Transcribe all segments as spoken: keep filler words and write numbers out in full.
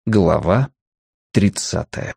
Глава тридцатая.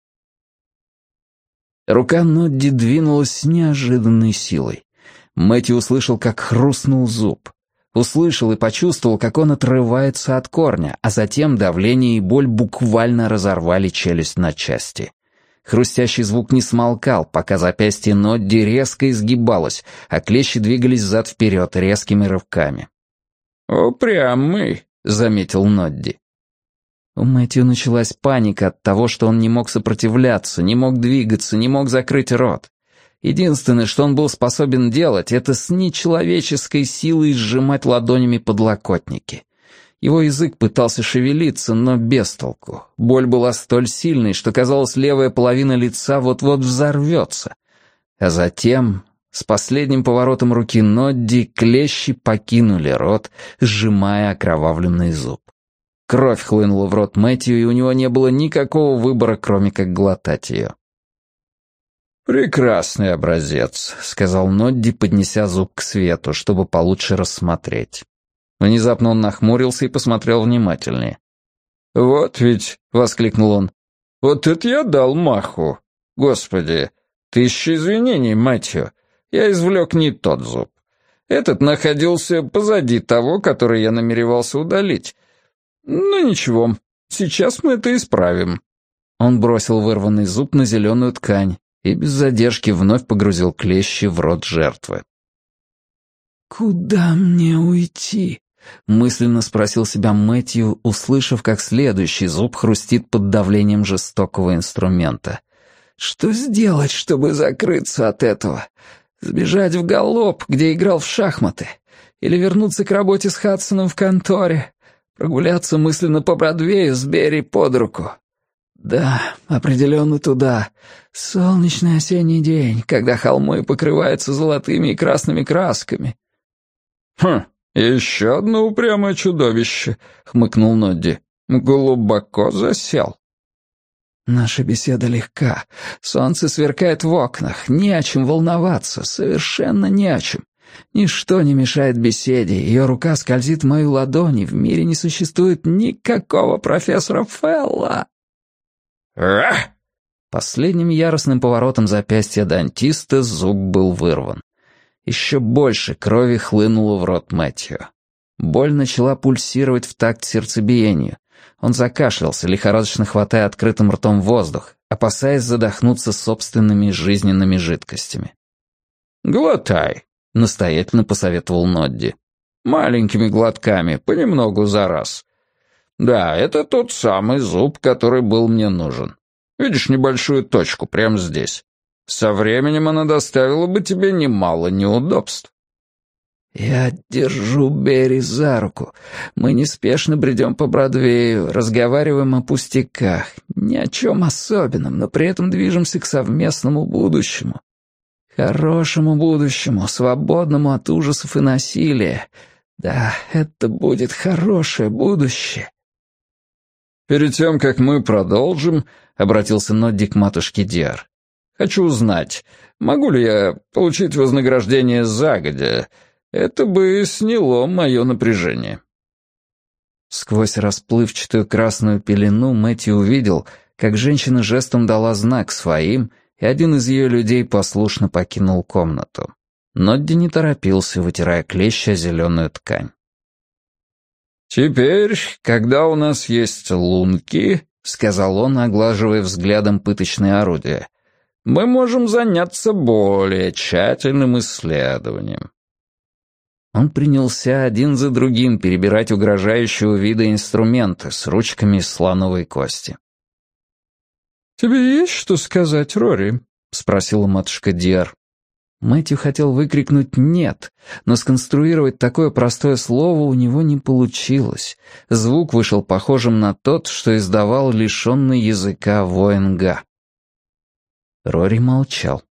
Рука Нодди двинулась с неожиданной силой. Мэтью услышал, как хрустнул зуб. Услышал и почувствовал, как он отрывается от корня, а затем давление и боль буквально разорвали челюсть на части. Хрустящий звук не смолкал, пока запястье Нодди резко изгибалось, а клещи двигались взад-вперед резкими рывками. «Упрямый», — заметил Нодди. У Мэтью началась паника от того, что он не мог сопротивляться, не мог двигаться, не мог закрыть рот. Единственное, что он был способен делать, это с нечеловеческой силой сжимать ладонями подлокотники. Его язык пытался шевелиться, но без толку. Боль была столь сильной, что, казалось, левая половина лица вот-вот взорвется. А затем, с последним поворотом руки Нодди, клещи покинули рот, сжимая окровавленный зуб. Кровь хлынула в рот Мэтью, и у него не было никакого выбора, кроме как глотать ее. «Прекрасный образец», — сказал Нодди, поднеся зуб к свету, чтобы получше рассмотреть. Внезапно он нахмурился и посмотрел внимательнее. «Вот ведь», — воскликнул он, — «вот это я дал маху. Господи, тысяча извинений, Мэтью, я извлек не тот зуб. Этот находился позади того, который я намеревался удалить. Ну ничего, сейчас мы это исправим». Он бросил вырванный зуб на зеленую ткань и без задержки вновь погрузил клещи в рот жертвы. «Куда мне уйти?» — мысленно спросил себя Мэтью, услышав, как следующий зуб хрустит под давлением жестокого инструмента. «Что сделать, чтобы закрыться от этого? Сбежать в галоп, где играл в шахматы? Или вернуться к работе с Хадсоном в конторе? Прогуляться мысленно по Бродвею с Берри под руку? Да, определенно туда. Солнечный осенний день, когда холмы покрываются золотыми и красными красками». «Хм, еще одно упрямое чудовище», — хмыкнул Нодди. «Глубоко засел». «Наша беседа легка. Солнце сверкает в окнах. Не о чем волноваться. Совершенно не о чем. Ничто не мешает беседе. Ее рука скользит в мою ладонь, и в мире не существует никакого профессора Фелла». «Ах!» Последним яростным поворотом запястья дантиста зуб был вырван. Еще больше крови хлынуло в рот Мэтью. Боль начала пульсировать в такт сердцебиению. Он закашлялся, лихорадочно хватая открытым ртом воздух, опасаясь задохнуться собственными жизненными жидкостями. «Глотай», — настоятельно посоветовал Нодди. «Маленькими глотками, понемногу за раз. Да, это тот самый зуб, который был мне нужен. Видишь небольшую точку прямо здесь? Со временем она доставила бы тебе немало неудобств». «Я держу Берри за руку. Мы неспешно бредем по Бродвею, разговариваем о пустяках, ни о чем особенном, но при этом движемся к совместному будущему. Хорошему будущему, свободному от ужасов и насилия. Да, это будет хорошее будущее». «Перед тем, как мы продолжим», — обратился Нодди к матушке Диар, — «хочу узнать, могу ли я получить вознаграждение загодя? Это бы сняло мое напряжение». Сквозь расплывчатую красную пелену Мэтью увидел, как женщина жестом дала знак своим, и один из ее людей послушно покинул комнату. Нодди не торопился, вытирая клещи о зеленую ткань. «Теперь, когда у нас есть лунки», — сказал он, оглаживая взглядом пыточные орудия, — «мы можем заняться более тщательным исследованием». Он принялся один за другим перебирать угрожающего вида инструменты с ручками из слоновой кости. «Тебе есть что сказать, Рори?» — спросила матушка Диар. Мэтью хотел выкрикнуть «нет», но сконструировать такое простое слово у него не получилось. Звук вышел похожим на тот, что издавал лишенный языка воин Га. Рори молчал.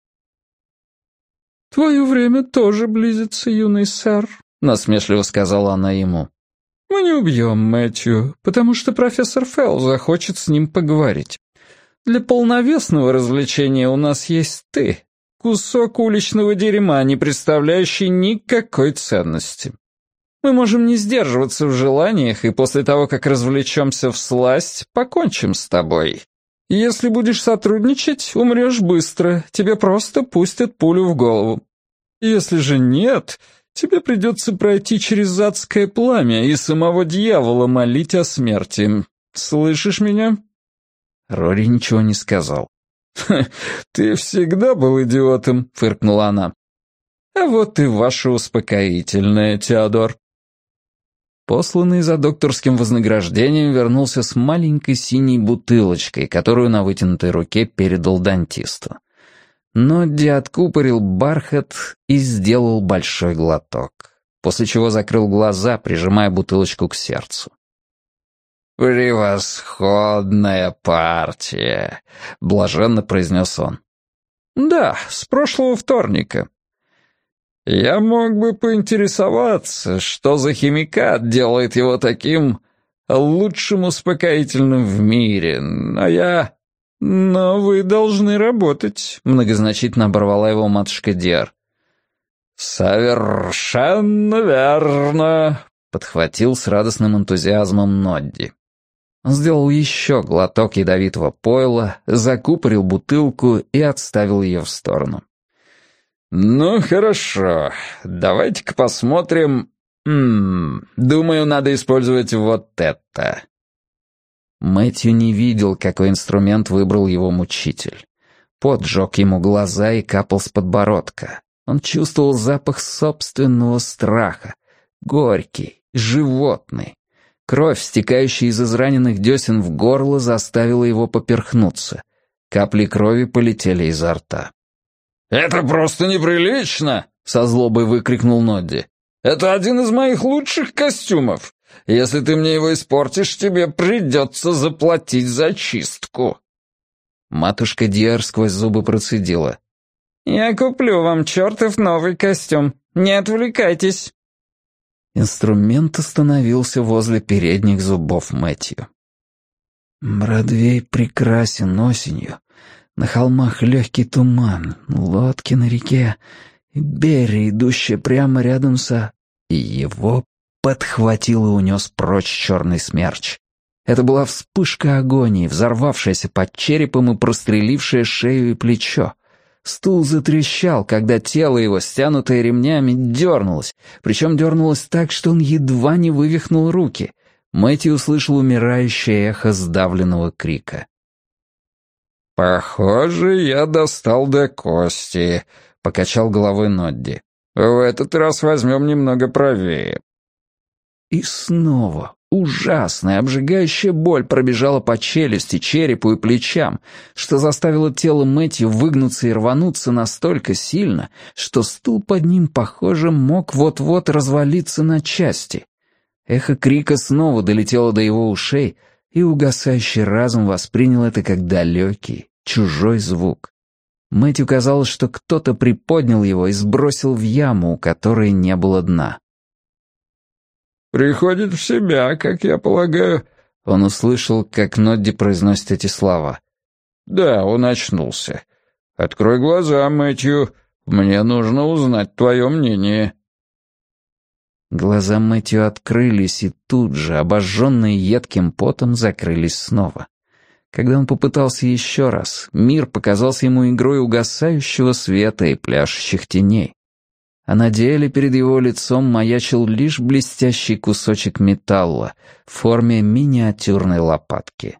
«Твое время тоже близится, юный сэр», — насмешливо сказала она ему. «Мы не убьем Мэтью, потому что профессор Фелл захочет с ним поговорить. Для полновесного развлечения у нас есть ты, кусок уличного дерьма, не представляющий никакой ценности». Мы можем не сдерживаться в желаниях, и после того, как развлечемся всласть, покончим с тобой. Если будешь сотрудничать, умрешь быстро, тебе просто пустят пулю в голову. Если же нет, тебе придется пройти через адское пламя и самого дьявола молить о смерти. Слышишь меня?» Рори ничего не сказал. «Ты всегда был идиотом», — фыркнула она. «А вот и ваше успокоительное, Теодор». Посланный за докторским вознаграждением вернулся с маленькой синей бутылочкой, которую на вытянутой руке передал дантисту. Нодди откупорил бархат и сделал большой глоток, после чего закрыл глаза, прижимая бутылочку к сердцу. «Превосходная партия», — блаженно произнес он. «Да, с прошлого вторника». «Я мог бы поинтересоваться, что за химикат делает его таким лучшим успокоительным в мире, но я... Но вы должны работать», — многозначительно оборвала его матушка Диар. «Совершенно верно», — подхватил с радостным энтузиазмом Нодди. Он сделал еще глоток ядовитого пойла, закупорил бутылку и отставил ее в сторону. «Ну, хорошо. Давайте-ка посмотрим. М-м, думаю, надо использовать вот это». Мэтью не видел, какой инструмент выбрал его мучитель. Пот жег ему глаза и капал с подбородка. Он чувствовал запах собственного страха. Горький, животный. Кровь, стекающая из израненных десен в горло, заставила его поперхнуться. Капли крови полетели изо рта. «Это просто неприлично!» — со злобой выкрикнул Нодди. «Это один из моих лучших костюмов. Если ты мне его испортишь, тебе придется заплатить за чистку». Матушка Диар сквозь зубы процедила. «Я куплю вам чертов новый костюм. Не отвлекайтесь». Инструмент остановился возле передних зубов Мэтью. «Бродвей прекрасен осенью. На холмах легкий туман, лодки на реке, и Берри, идущая прямо рядом со...» И его подхватил и унес прочь черный смерч. Это была вспышка агонии, взорвавшаяся под черепом и прострелившая шею и плечо. Стул затрещал, когда тело его, стянутое ремнями, дернулось, причем дернулось так, что он едва не вывихнул руки. Мэтью услышал умирающее эхо сдавленного крика. «Похоже, я достал до кости», — покачал головой Нодди. «В этот раз возьмем немного правее». И снова ужасная, обжигающая боль пробежала по челюсти, черепу и плечам, что заставило тело Мэтью выгнуться и рвануться настолько сильно, что стул под ним, похоже, мог вот-вот развалиться на части. Эхо крика снова долетело до его ушей, и угасающий разум воспринял это как далекий, чужой звук. Мэтью казалось, что кто-то приподнял его и сбросил в яму, у которой не было дна. «Приходит в себя, как я полагаю». Он услышал, как Нодди произносит эти слова. «Да, он очнулся. Открой глаза, Мэтью. Мне нужно узнать твое мнение». Глаза Мэтью открылись, и тут же, обожженные едким потом, закрылись снова. Когда он попытался еще раз, мир показался ему игрой угасающего света и пляшущих теней. А на деле перед его лицом маячил лишь блестящий кусочек металла в форме миниатюрной лопатки.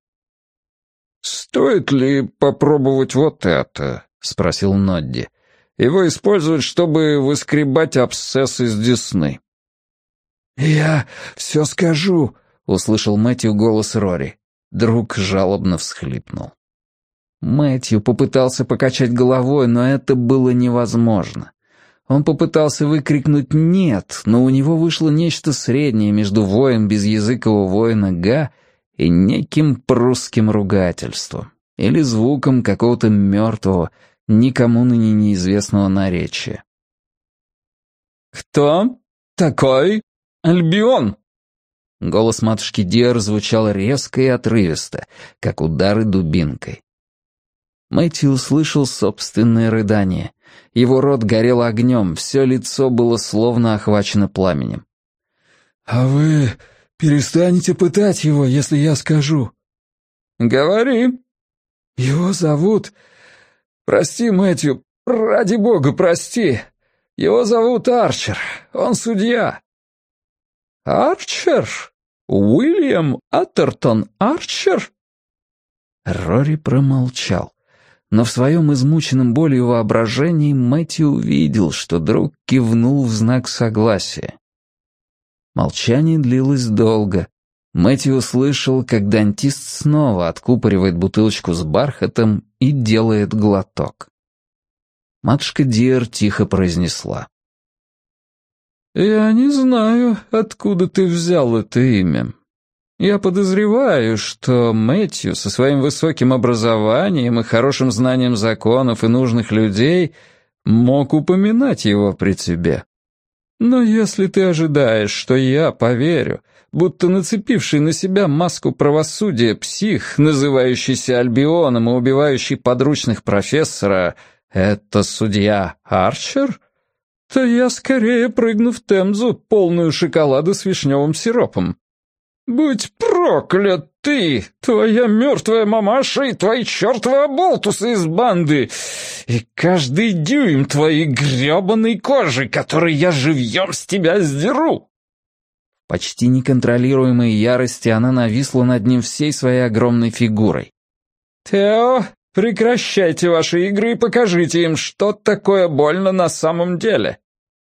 «Стоит ли попробовать вот это?» — спросил Нодди. «Его используют, чтобы выскребать абсцесс из десны». «Я все скажу», — услышал Мэтью голос Рори. Друг жалобно всхлипнул. Мэтью попытался покачать головой, но это было невозможно. Он попытался выкрикнуть «нет», но у него вышло нечто среднее между воем безязыкого воина Га и неким прусским ругательством или звуком какого-то мертвого, никому ныне неизвестного наречия. «Кто такой Альбион?» Голос матушки Диар звучал резко и отрывисто, как удары дубинкой. Мэтью услышал собственное рыдание. Его рот горел огнем, все лицо было словно охвачено пламенем. «А вы перестанете пытать его, если я скажу?» «Говори». «Его зовут... Прости, Мэтью, ради бога, прости. Его зовут Арчер, он судья». «Арчер? Уильям Атертон Арчер?» Рори промолчал. Но в своем измученном болью воображении Мэтью увидел, что друг кивнул в знак согласия. Молчание длилось долго. Мэтью услышал, как дантист снова откупоривает бутылочку с бархатом и делает глоток. Матушка Дир тихо произнесла. «Я не знаю, откуда ты взял это имя. Я подозреваю, что Мэтью со своим высоким образованием и хорошим знанием законов и нужных людей мог упоминать его при тебе. Но если ты ожидаешь, что я поверю, будто нацепивший на себя маску правосудия псих, называющийся Альбионом и убивающий подручных профессора, это судья Арчер, то я скорее прыгну в Темзу, полную шоколада с вишневым сиропом. Будь проклят ты, твоя мертвая мамаша и твои чертовы оболтусы из банды, и каждый дюйм твоей гребаной кожи, который я живьем с тебя сдеру!» В почти неконтролируемой ярости она нависла над ним всей своей огромной фигурой. «Тео, прекращайте ваши игры и покажите им, что такое больно на самом деле!»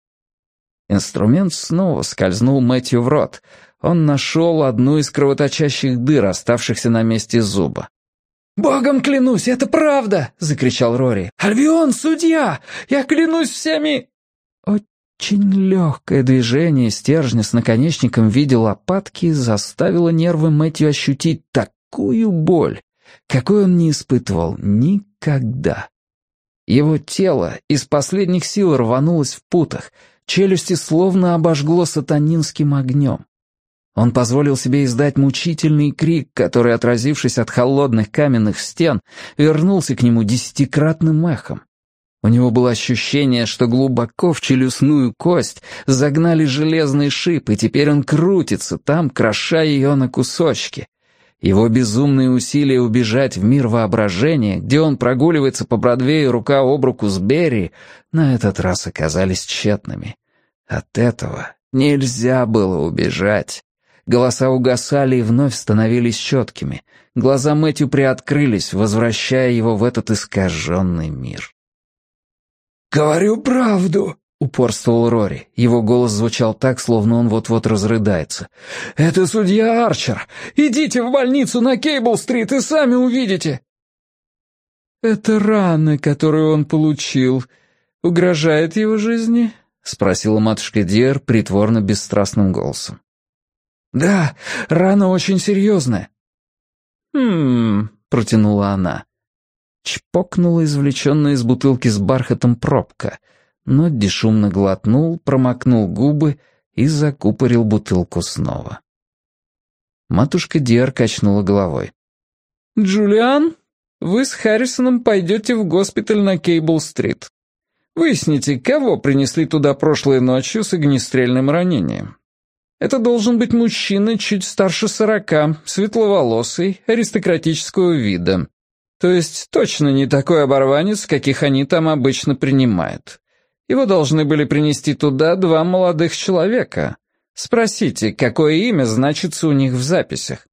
Инструмент снова скользнул Мэтью в рот. Он нашел одну из кровоточащих дыр, оставшихся на месте зуба. «Богом клянусь, это правда!» — закричал Рори. «Альбион, судья! Я клянусь всеми...» Очень легкое движение стержня с наконечником в виде лопатки заставило нервы Мэтью ощутить такую боль, какой он не испытывал никогда. Его тело из последних сил рванулось в путах, челюсти словно обожгло сатанинским огнем. Он позволил себе издать мучительный крик, который, отразившись от холодных каменных стен, вернулся к нему десятикратным эхом. У него было ощущение, что глубоко в челюстную кость загнали железный шип, и теперь он крутится там, кроша ее на кусочки. Его безумные усилия убежать в мир воображения, где он прогуливается по Бродвею рука об руку с Берри, на этот раз оказались тщетными. От этого нельзя было убежать. Голоса угасали и вновь становились четкими. Глаза Мэтью приоткрылись, возвращая его в этот искаженный мир. «Говорю правду», — упорствовал Рори. Его голос звучал так, словно он вот-вот разрыдается. «Это судья Арчер! Идите в больницу на Кейбл-стрит и сами увидите!» «Это рана, которую он получил, угрожает его жизни?» — спросила матушка Дир притворно бесстрастным голосом. «Да, рана очень серьезная». «Хм...» — протянула она. Чпокнула извлеченная из бутылки с бархатом пробка, но бесшумно глотнул, промокнул губы и закупорил бутылку снова. Матушка Дир качнула головой. «Джулиан, вы с Харрисоном пойдете в госпиталь на Кейбл-стрит. Выясните, кого принесли туда прошлой ночью с огнестрельным ранением. Это должен быть мужчина чуть старше сорока, светловолосый, аристократического вида. То есть точно не такой оборванец, каких они там обычно принимают. Его должны были принести туда два молодых человека. Спросите, какое имя значится у них в записях».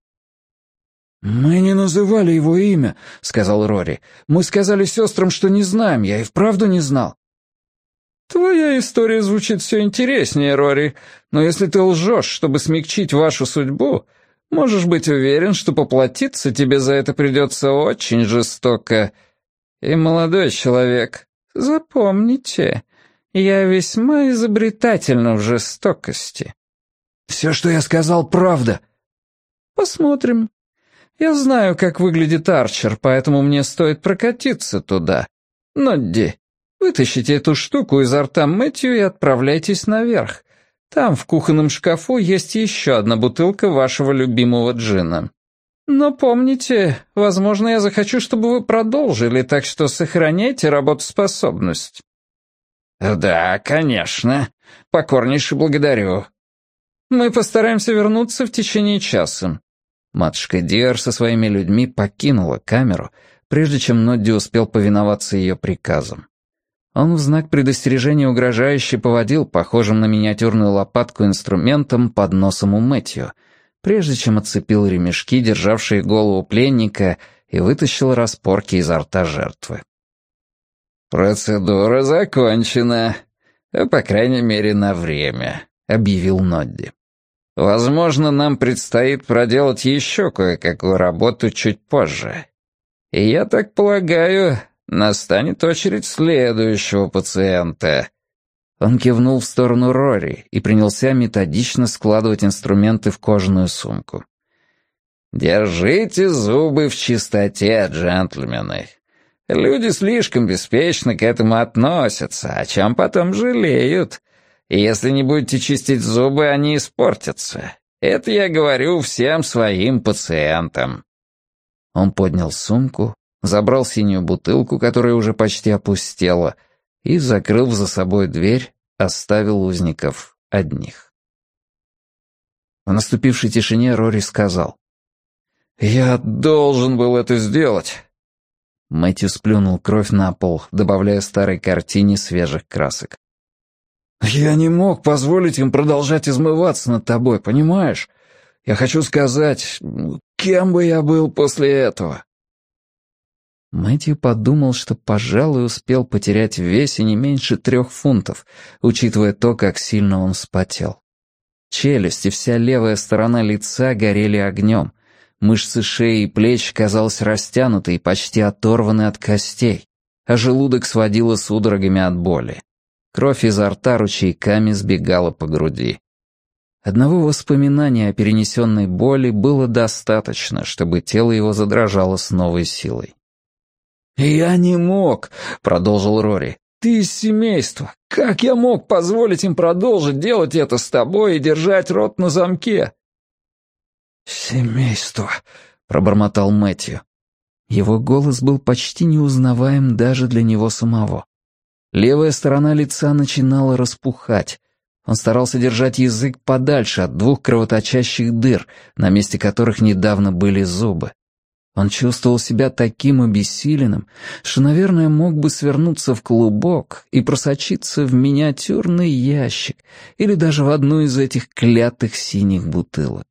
«Мы не называли его имя», — сказал Рори. «Мы сказали сестрам, что не знаем, я и вправду не знал». «Твоя история звучит все интереснее, Рори, но если ты лжешь, чтобы смягчить вашу судьбу, можешь быть уверен, что поплатиться тебе за это придется очень жестоко. И, молодой человек, запомните, я весьма изобретательна в жестокости». «Все, что я сказал, правда». «Посмотрим. Я знаю, как выглядит Арчер, поэтому мне стоит прокатиться туда. Нодди, вытащите эту штуку изо рта Мэтью и отправляйтесь наверх. Там в кухонном шкафу есть еще одна бутылка вашего любимого джина. Но помните, возможно, я захочу, чтобы вы продолжили, так что сохраняйте работоспособность». «Да, конечно. Покорнейше благодарю». Мы постараемся вернуться в течение часа». Матушка Диар со своими людьми покинула камеру, прежде чем Нодди успел повиноваться ее приказам. Он в знак предостережения угрожающе поводил похожим на миниатюрную лопатку инструментом под носом у Мэтью, прежде чем отцепил ремешки, державшие голову пленника, и вытащил распорки изо рта жертвы. «Процедура закончена, по крайней мере, на время», — объявил Нодди. «Возможно, нам предстоит проделать еще кое-какую работу чуть позже. И я так полагаю, настанет очередь следующего пациента». Он кивнул в сторону Рори и принялся методично складывать инструменты в кожаную сумку. «Держите зубы в чистоте, джентльмены. Люди слишком беспечно к этому относятся, о чем потом жалеют. И если не будете чистить зубы, они испортятся. Это я говорю всем своим пациентам». Он поднял сумку, забрал синюю бутылку, которая уже почти опустела, и, закрыв за собой дверь, оставил узников одних. В наступившей тишине Рори сказал: «Я должен был это сделать». Мэтью сплюнул кровь на пол, добавляя старой картине свежих красок. «Я не мог позволить им продолжать измываться над тобой, понимаешь? Я хочу сказать, кем бы я был после этого?» Мэтью подумал, что, пожалуй, успел потерять в весе не меньше трех фунтов, учитывая то, как сильно он вспотел. Челюсть и вся левая сторона лица горели огнем. Мышцы шеи и плеч, казалось, растянуты и почти оторваны от костей, а желудок сводило судорогами от боли. Кровь изо рта ручейками сбегала по груди. Одного воспоминания о перенесенной боли было достаточно, чтобы тело его задрожало с новой силой. «Я не мог», — продолжил Рори. «Ты из семейства. Как я мог позволить им продолжить делать это с тобой и держать рот на замке?» «Семейство», — пробормотал Мэтью. Его голос был почти неузнаваем даже для него самого. Левая сторона лица начинала распухать. Он старался держать язык подальше от двух кровоточащих дыр, на месте которых недавно были зубы. Он чувствовал себя таким обессиленным, что, наверное, мог бы свернуться в клубок и просочиться в миниатюрный ящик или даже в одну из этих клятых синих бутылок.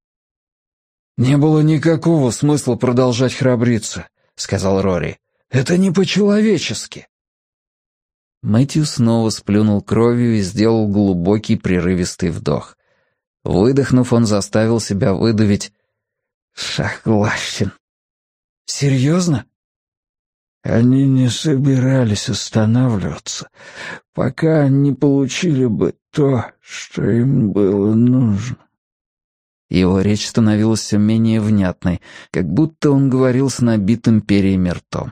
«Не было никакого смысла продолжать храбриться», — сказал Рори. «Это не по-человечески». Мэтью снова сплюнул кровью и сделал глубокий прерывистый вдох. Выдохнув, он заставил себя выдавить: «Согласен». «Серьезно?» «Они не собирались останавливаться, пока не получили бы то, что им было нужно». Его речь становилась все менее внятной, как будто он говорил с набитым перьями ртом.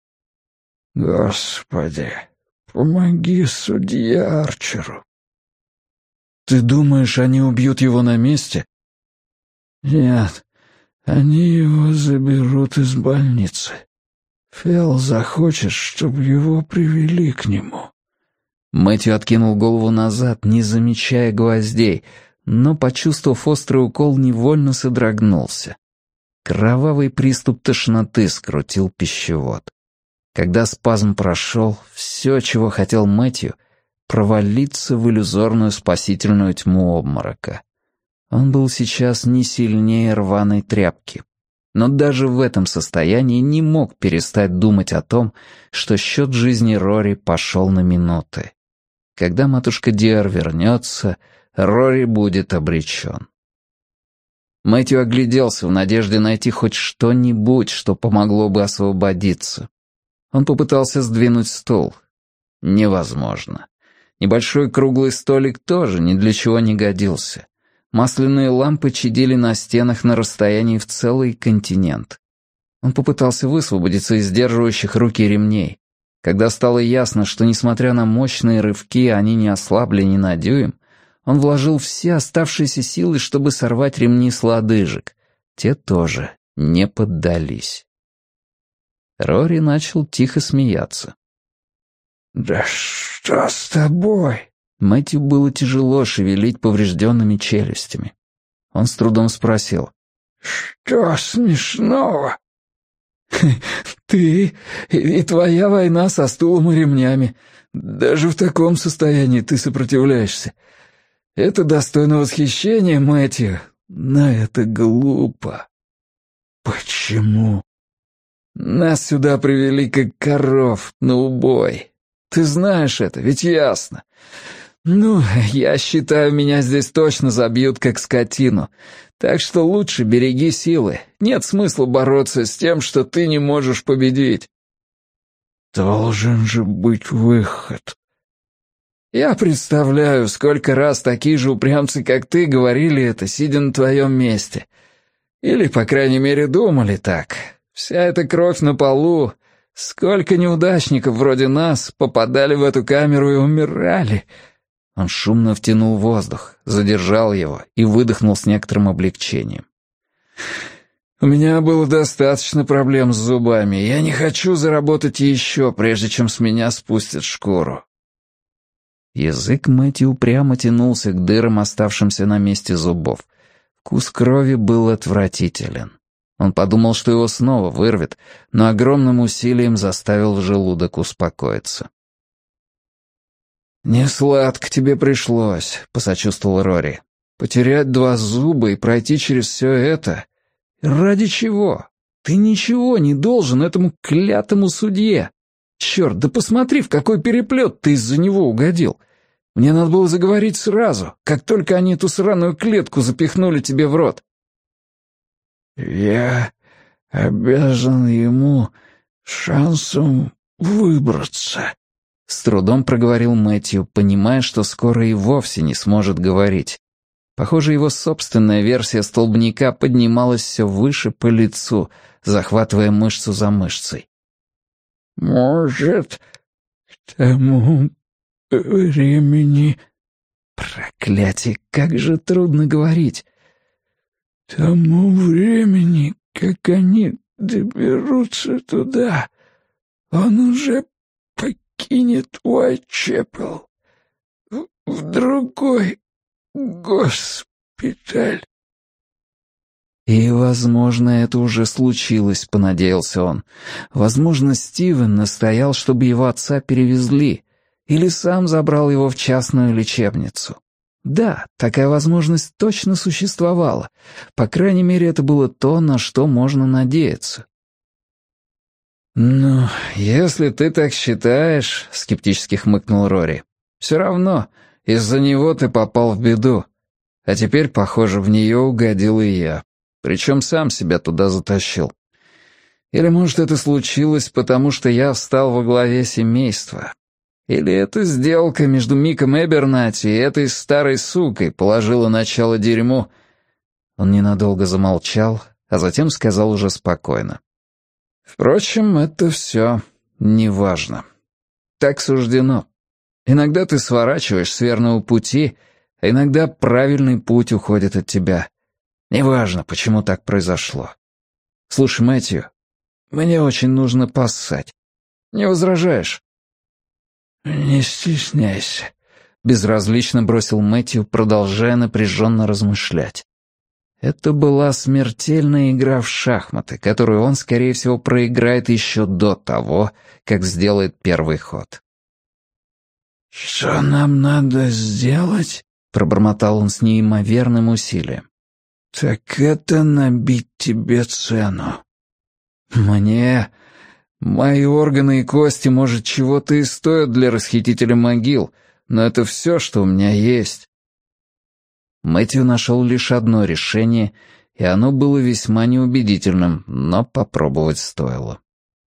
«Господи, помоги судье Арчеру». «Ты думаешь, они убьют его на месте?» «Нет, они его заберут из больницы. Фелл захочет, чтобы его привели к нему». Мэтью откинул голову назад, не замечая гвоздей, но, почувствовав острый укол, невольно содрогнулся. Кровавый приступ тошноты скрутил пищевод. Когда спазм прошел, все, чего хотел Мэтью, провалиться в иллюзорную спасительную тьму обморока. Он был сейчас не сильнее рваной тряпки, но даже в этом состоянии не мог перестать думать о том, что счет жизни Рори пошел на минуты. Когда матушка Диар вернется, Рори будет обречен. Мэтью огляделся в надежде найти хоть что-нибудь, что помогло бы освободиться. Он попытался сдвинуть стул. Невозможно. Небольшой круглый столик тоже ни для чего не годился. Масляные лампы чадили на стенах на расстоянии в целый континент. Он попытался высвободиться из сдерживающих руки ремней. Когда стало ясно, что, несмотря на мощные рывки, они не ослабли ни на дюйм, он вложил все оставшиеся силы, чтобы сорвать ремни с лодыжек. Те тоже не поддались. Рори начал тихо смеяться. «Да что с тобой?» — Мэтью было тяжело шевелить поврежденными челюстями. Он с трудом спросил. «Что смешного?» «Ты и твоя война со стулом и ремнями. Даже в таком состоянии ты сопротивляешься. Это достойно восхищения, Мэтью, но это глупо». «Почему?» «Нас сюда привели как коров на убой. Ты знаешь это, ведь ясно. Ну, я считаю, меня здесь точно забьют как скотину. Так что лучше береги силы. Нет смысла бороться с тем, что ты не можешь победить». «Должен же быть выход». «Я представляю, сколько раз такие же упрямцы, как ты, говорили это, сидя на твоем месте. Или, по крайней мере, думали так. Вся эта кровь на полу. Сколько неудачников вроде нас попадали в эту камеру и умирали». Он шумно втянул воздух, задержал его и выдохнул с некоторым облегчением. «У меня было достаточно проблем с зубами. Я не хочу заработать еще, прежде чем с меня спустят шкуру». Язык Мэтью упрямо тянулся к дырам, оставшимся на месте зубов. Вкус крови был отвратителен. Он подумал, что его снова вырвет, но огромным усилием заставил желудок успокоиться. «Не сладко тебе пришлось», — посочувствовал Рори. «Потерять два зуба и пройти через все это? Ради чего? Ты ничего не должен этому клятому судье. Черт, да посмотри, в какой переплет ты из-за него угодил. Мне надо было заговорить сразу, как только они эту сраную клетку запихнули тебе в рот». «Я обязан ему шансом выбраться», — с трудом проговорил Мэтью, понимая, что скоро и вовсе не сможет говорить. Похоже, его собственная версия столбняка поднималась все выше по лицу, захватывая мышцу за мышцей. «Может, к тому времени...» Проклятие, как же трудно говорить. «К тому времени, как они доберутся туда, он уже покинет Уайтчепел в, в другой госпиталь». И, возможно, это уже случилось, понадеялся он. Возможно, Стивен настоял, чтобы его отца перевезли, или сам забрал его в частную лечебницу. Да, такая возможность точно существовала. По крайней мере, это было то, на что можно надеяться. «Ну, если ты так считаешь», — скептически хмыкнул Рори, «все равно, из-за него ты попал в беду. А теперь, похоже, в нее угодил и я. Причем сам себя туда затащил. Или, может, это случилось, потому что я встал во главе семейства. Или эта сделка между Миком Эбернати и этой старой сукой положила начало дерьму». Он ненадолго замолчал, а затем сказал уже спокойно. «Впрочем, это все неважно. Так суждено. Иногда ты сворачиваешь с верного пути, а иногда правильный путь уходит от тебя. Неважно, почему так произошло. Слушай, Мэтью, мне очень нужно поссать. Не возражаешь?» «Не стесняйся», — безразлично бросил Мэтью, продолжая напряженно размышлять. Это была смертельная игра в шахматы, которую он, скорее всего, проиграет еще до того, как сделает первый ход. «Что нам надо сделать?» — пробормотал он с неимоверным усилием. «Так это набить тебе цену». «Мне... Мои органы и кости, может, чего-то и стоят для расхитителя могил, но это все, что у меня есть». Мэтью нашел лишь одно решение, и оно было весьма неубедительным, но попробовать стоило.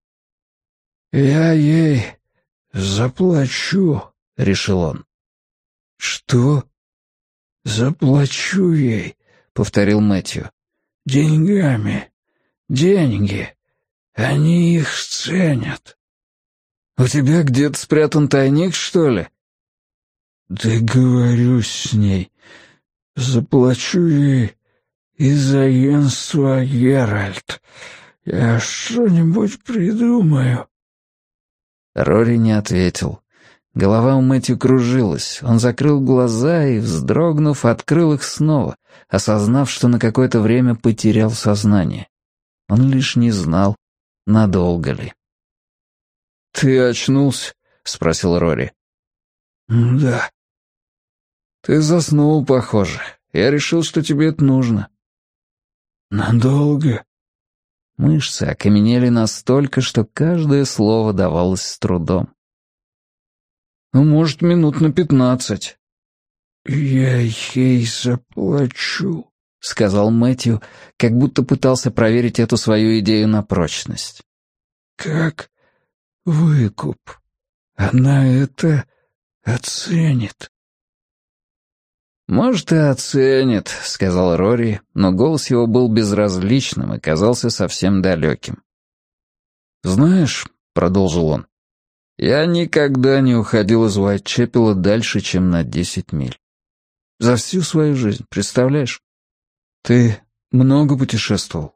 «Я ей заплачу», — решил он. «Что?» «Заплачу ей», — повторил Мэтью. «Деньгами. Деньги. Они их ценят». «У тебя где-то спрятан тайник, что ли?» «Договорюсь с ней. Заплачу ей из агентства «Геральт». Я что-нибудь придумаю». Рори не ответил. Голова у Мэтью кружилась. Он закрыл глаза и, вздрогнув, открыл их снова, осознав, что на какое-то время потерял сознание. Он лишь не знал, надолго ли. «Ты очнулся?» — спросил Рори. «Да». «Ты заснул, похоже. Я решил, что тебе это нужно». «Надолго?» Мышцы окаменели настолько, что каждое слово давалось с трудом. «Ну, может, минут на пятнадцать». «Я ей заплачу», — сказал Мэтью, как будто пытался проверить эту свою идею на прочность. «Как выкуп. Она это оценит». «Может, и оценит», — сказал Рори, но голос его был безразличным и казался совсем далеким. «Знаешь», — продолжил он, — «я никогда не уходил из Уайтчепела дальше, чем на десять миль. За всю свою жизнь, представляешь? Ты много путешествовал?»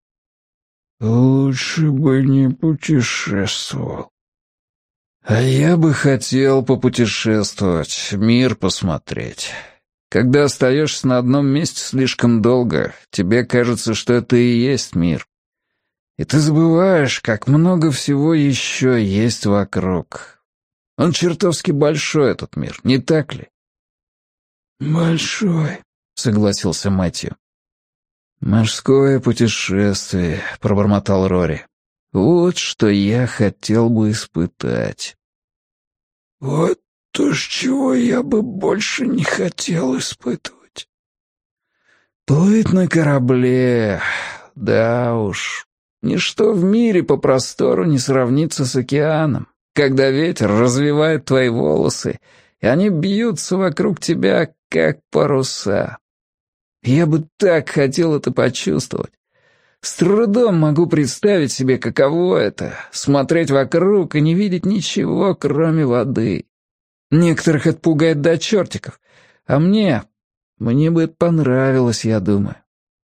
«Лучше бы не путешествовал». «А я бы хотел попутешествовать, мир посмотреть». Когда остаешься на одном месте слишком долго, тебе кажется, что это и есть мир. И ты забываешь, как много всего еще есть вокруг. Он чертовски большой, этот мир, не так ли? «Большой», — согласился Мэтью. «Морское путешествие», — пробормотал Рори. «Вот что я хотел бы испытать». «Вот то, ж чего я бы больше не хотел испытывать». Плыть на корабле, да уж. Ничто в мире по простору не сравнится с океаном, когда ветер развивает твои волосы, и они бьются вокруг тебя, как паруса. Я бы так хотел это почувствовать. С трудом могу представить себе, каково это — смотреть вокруг и не видеть ничего, кроме воды. Некоторых это пугает до чертиков, а мне... мне бы это понравилось, я думаю.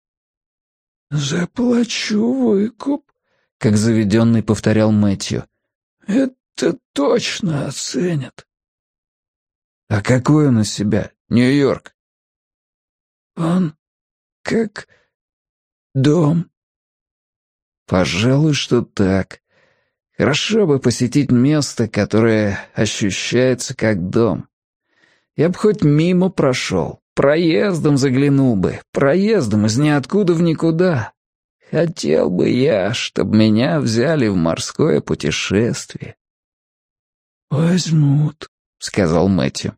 «Заплачу выкуп», — как заведенный повторял Мэтью. «Это точно оценят». «А какой он из себя, Нью-Йорк?» «Он как дом». «Пожалуй, что так. Хорошо бы посетить место, которое ощущается как дом. Я бы хоть мимо прошел, проездом заглянул бы, проездом из ниоткуда в никуда. Хотел бы я, чтобы меня взяли в морское путешествие». «Возьмут», — сказал Мэтью.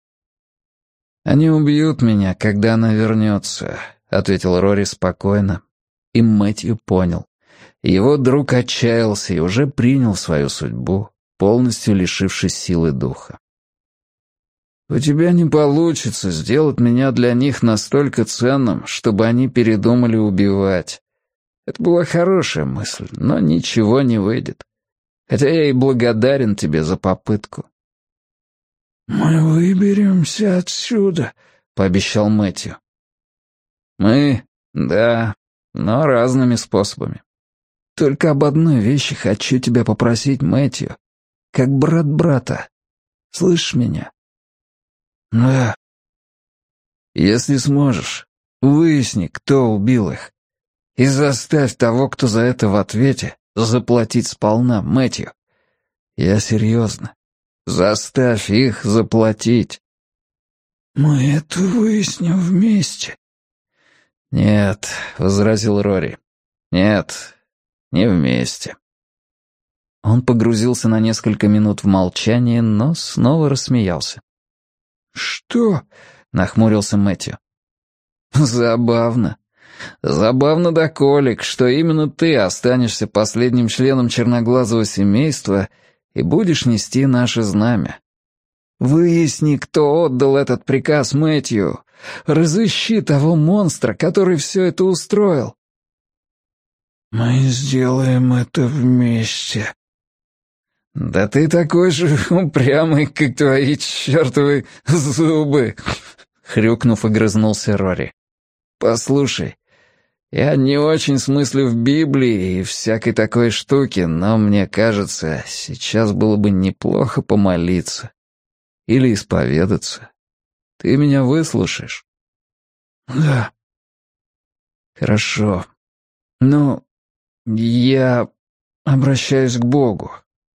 «Они убьют меня, когда она вернется», — ответил Рори спокойно. И Мэтью понял. Его друг отчаялся и уже принял свою судьбу, полностью лишившись силы духа. «У тебя не получится сделать меня для них настолько ценным, чтобы они передумали убивать. Это была хорошая мысль, но ничего не выйдет. Хотя я и благодарен тебе за попытку». «Мы выберемся отсюда», — пообещал Мэтью. «Мы? Да, но разными способами. Только об одной вещи хочу тебя попросить, Мэтью. Как брат брата. Слышишь меня?» «Да». «Если сможешь, выясни, кто убил их. И заставь того, кто за это в ответе, заплатить сполна, Мэтью. Я серьезно. Заставь их заплатить». «Мы это выясним вместе». «Нет», — возразил Рори. «Нет, не вместе». Он погрузился на несколько минут в молчание, но снова рассмеялся. «Что?» — нахмурился Мэтью. «Забавно. Забавно до колик, что именно ты останешься последним членом черноглазого семейства и будешь нести наше знамя. Выясни, кто отдал этот приказ, Мэтью. Разыщи того монстра, который все это устроил». «Мы сделаем это вместе». «Да ты такой же упрямый, как твои чертовы зубы!» Хрюкнув, огрызнулся Рори. «Послушай, я не очень смыслю в Библии и всякой такой штуке, но мне кажется, сейчас было бы неплохо помолиться. Или исповедаться. Ты меня выслушаешь?» «Да». «Хорошо. Ну, я обращаюсь к Богу.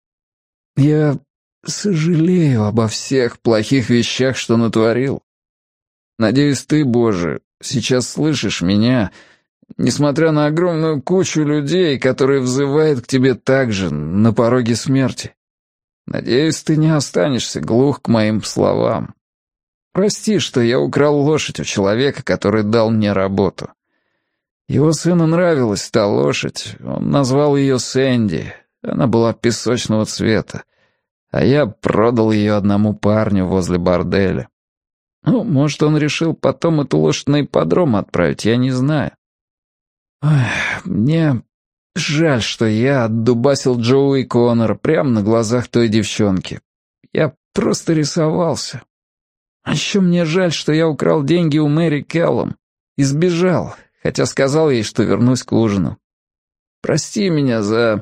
Я сожалею обо всех плохих вещах, что натворил. Надеюсь, ты, Боже, сейчас слышишь меня, несмотря на огромную кучу людей, которые взывают к тебе также на пороге смерти. Надеюсь, ты не останешься глух к моим словам. Прости, что я украл лошадь у человека, который дал мне работу. Его сыну нравилась та лошадь, он назвал ее Сэнди, она была песочного цвета, а я продал ее одному парню возле борделя. Ну, может, он решил потом эту лошадь на ипподром отправить, я не знаю. Ой, мне жаль, что я отдубасил Джоуи Коннора прямо на глазах той девчонки. Я просто рисовался. А еще мне жаль, что я украл деньги у Мэри Келлом и сбежал, хотя сказал ей, что вернусь к ужину. Прости меня за...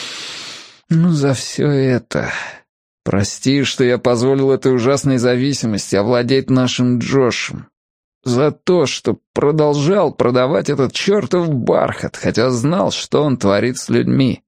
ну, за все это. Прости, что я позволил этой ужасной зависимости овладеть нашим Джошем. За то, что продолжал продавать этот чертов бархат, хотя знал, что он творит с людьми.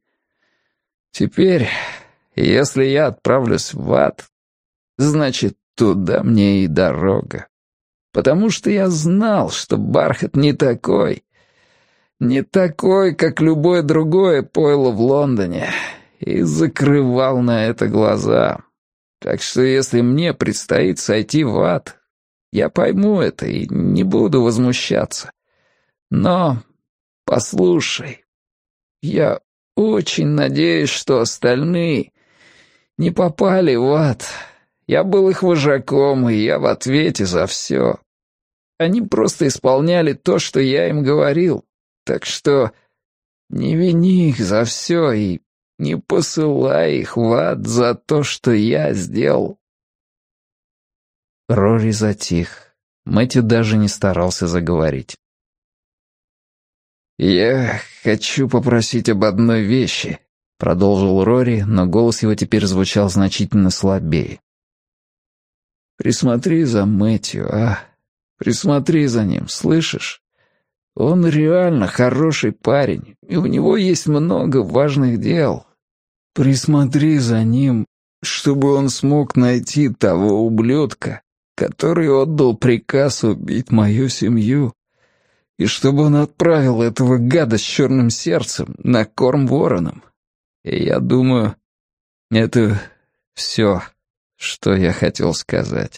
Теперь, если я отправлюсь в ад, значит, туда мне и дорога. Потому что я знал, что бархат не такой, не такой, как любое другое пойло в Лондоне, и закрывал на это глаза. Так что если мне предстоит сойти в ад, я пойму это и не буду возмущаться. Но послушай, я очень надеюсь, что остальные не попали в ад. Я был их вожаком, и я в ответе за все. Они просто исполняли то, что я им говорил. Так что не вини их за все и не посылай их в ад за то, что я сделал. Рори затих. Мэтью даже не старался заговорить. «Я хочу попросить об одной вещи», — продолжил Рори, но голос его теперь звучал значительно слабее. «Присмотри за Мэтью, а? Присмотри за ним, слышишь? Он реально хороший парень, и у него есть много важных дел. Присмотри за ним, чтобы он смог найти того ублюдка, который отдал приказ убить мою семью, и чтобы он отправил этого гада с черным сердцем на корм воронам. И я думаю, это все, что я хотел сказать».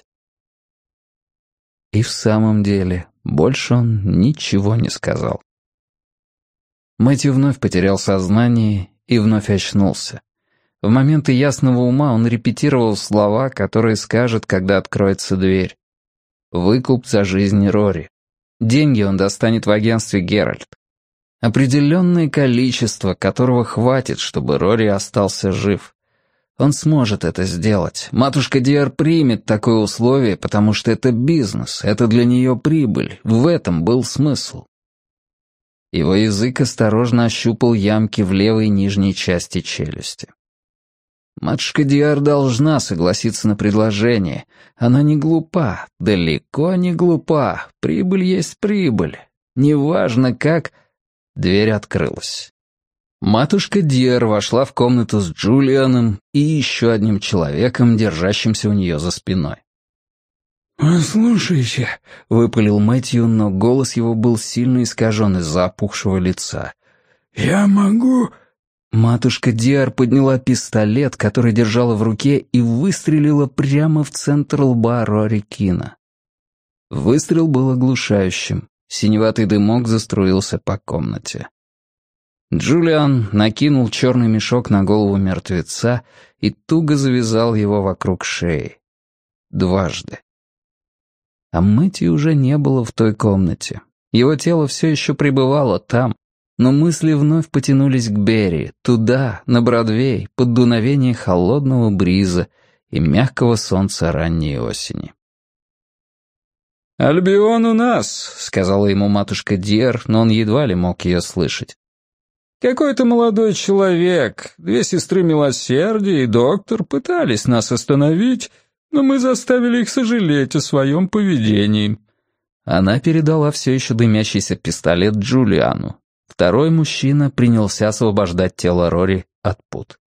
И в самом деле, больше он ничего не сказал. Мэтью вновь потерял сознание и вновь очнулся. В моменты ясного ума он репетировал слова, которые скажет, когда откроется дверь. Выкуп за жизнь Рори. Деньги он достанет в агентстве «Геральт». Определенное количество, которого хватит, чтобы Рори остался жив. Он сможет это сделать. Матушка Диар примет такое условие, потому что это бизнес, это для нее прибыль. В этом был смысл. Его язык осторожно ощупал ямки в левой нижней части челюсти. Матушка Диар должна согласиться на предложение. Она не глупа, далеко не глупа. Прибыль есть прибыль. Неважно как... Дверь открылась. Матушка Диар вошла в комнату с Джулианом и еще одним человеком, держащимся у нее за спиной. «Послушайте», — выпалил Мэтью, но голос его был сильно искажен из-за опухшего лица. «Я могу...» Матушка Диар подняла пистолет, который держала в руке, и выстрелила прямо в центр лба Рори Кина. Выстрел был оглушающим. Синеватый дымок заструился по комнате. Джулиан накинул черный мешок на голову мертвеца и туго завязал его вокруг шеи. Дважды. А Мэтью уже не было в той комнате. Его тело все еще пребывало там, но мысли вновь потянулись к Берри, туда, на Бродвей, под дуновение холодного бриза и мягкого солнца ранней осени. «Альбион у нас», — сказала ему матушка Диар, но он едва ли мог ее слышать. «Какой-то молодой человек, две сестры милосердия и доктор пытались нас остановить, но мы заставили их сожалеть о своем поведении». Она передала все еще дымящийся пистолет Джулиану. Второй мужчина принялся освобождать тело Рори от пут.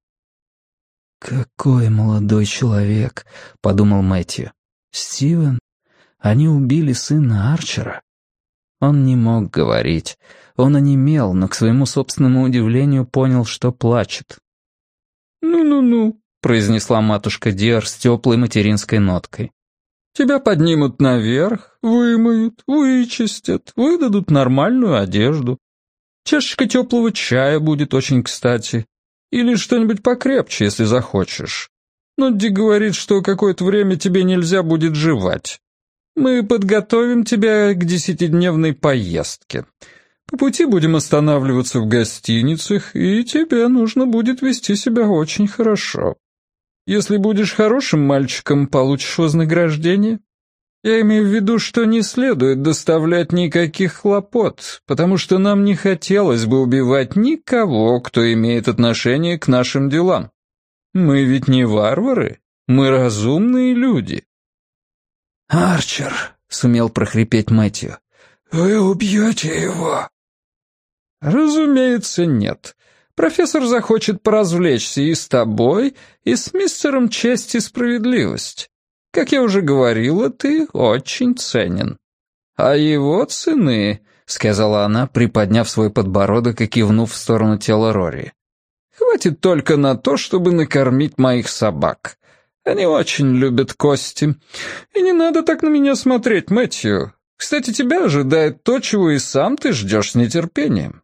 «Какой молодой человек», — подумал Мэтью. «Стивен? Они убили сына Арчера?» Он не мог говорить. Он онемел, но к своему собственному удивлению понял, что плачет. «Ну-ну-ну», — произнесла матушка Диар с теплой материнской ноткой. «Тебя поднимут наверх, вымоют, вычистят, выдадут нормальную одежду. Чашечка теплого чая будет очень кстати. Или что-нибудь покрепче, если захочешь. Нодди говорит, что какое-то время тебе нельзя будет жевать. Мы подготовим тебя к десятидневной поездке. По пути будем останавливаться в гостиницах, и тебе нужно будет вести себя очень хорошо. Если будешь хорошим мальчиком, получишь вознаграждение. Я имею в виду, что не следует доставлять никаких хлопот, потому что нам не хотелось бы убивать никого, кто имеет отношение к нашим делам. Мы ведь не варвары, мы разумные люди». «Арчер», — сумел прохрипеть Мэтью, — «вы убьете его?» «Разумеется, нет. Профессор захочет поразвлечься и с тобой, и с мистером Честь и Справедливость. Как я уже говорила, ты очень ценен. А его цены, — сказала она, приподняв свой подбородок и кивнув в сторону тела Рори, — хватит только на то, чтобы накормить моих собак. Они очень любят кости. И не надо так на меня смотреть, Мэтью. Кстати, тебя ожидает то, чего и сам ты ждешь с нетерпением».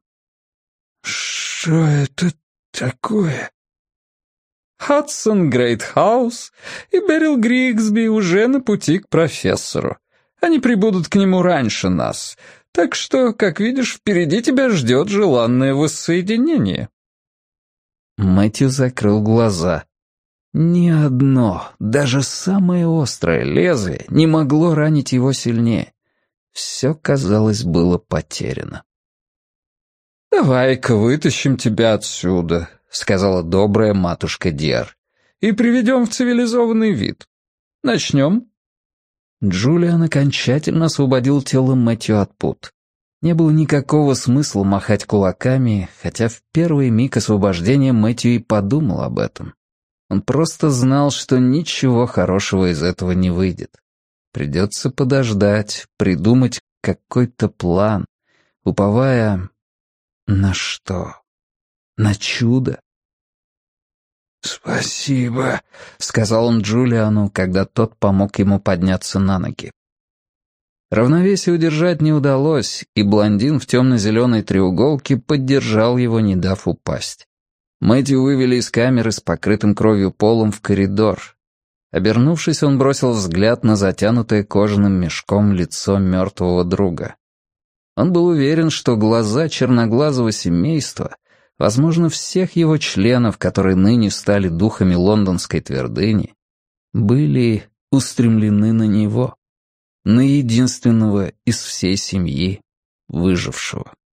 «Что это такое?» Хадсон Грейтхаус и Берил Григсби уже на пути к профессору. Они прибудут к нему раньше нас, так что, как видишь, впереди тебя ждет желанное воссоединение». Мэтью закрыл глаза. Ни одно, даже самое острое лезвие не могло ранить его сильнее. Все, казалось, было потеряно. «Давай-ка вытащим тебя отсюда», — сказала добрая матушка Диар, «и приведем в цивилизованный вид. Начнем?» Джулиан окончательно освободил тело Мэтью от пут. Не было никакого смысла махать кулаками, хотя в первый миг освобождения Мэтью и подумал об этом. Он просто знал, что ничего хорошего из этого не выйдет. Придется подождать, придумать какой-то план, уповая... на что? На чудо? «Спасибо», — сказал он Джулиану, когда тот помог ему подняться на ноги. Равновесие удержать не удалось, и блондин в темно-зеленой треуголке поддержал его, не дав упасть. Мэтью вывели из камеры с покрытым кровью полом в коридор. Обернувшись, он бросил взгляд на затянутое кожаным мешком лицо мертвого друга. Он был уверен, что глаза черноглазого семейства, возможно, всех его членов, которые ныне стали духами лондонской твердыни, были устремлены на него, на единственного из всей семьи выжившего.